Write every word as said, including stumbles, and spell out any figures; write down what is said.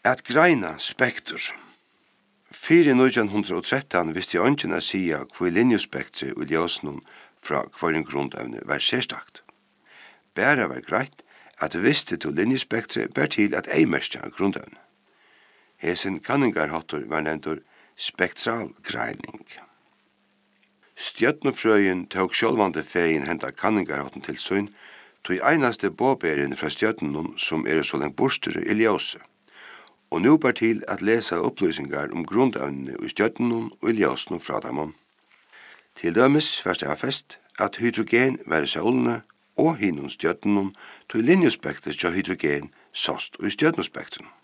At greina spektur. Fyri nítjan hundrað og trettan visste jeg ønsken å si hvor linjespektret og ljøsnen fra hver en grundevne var sérstakt. Bæra var greit at visste til linjespektret bær til at ei merkja grundevne. Hesen kanningarhattur var nevntur spektralgreining. Stjørnufrøyen tok sjølvande fegin henta kanningarhatten til søgn, tog einaste båbæren fra stjørnunum som er så lengt borstere i ljøse. Og nu bær til at lesa opplysningar om grundevnene i stjørnunum og i ljøsnum fra dem. Til dømes var det fest at hydrogen var i solene og hinnom stjørnunum tog linjespektret til hydrogen sost og i stjørnuspektren.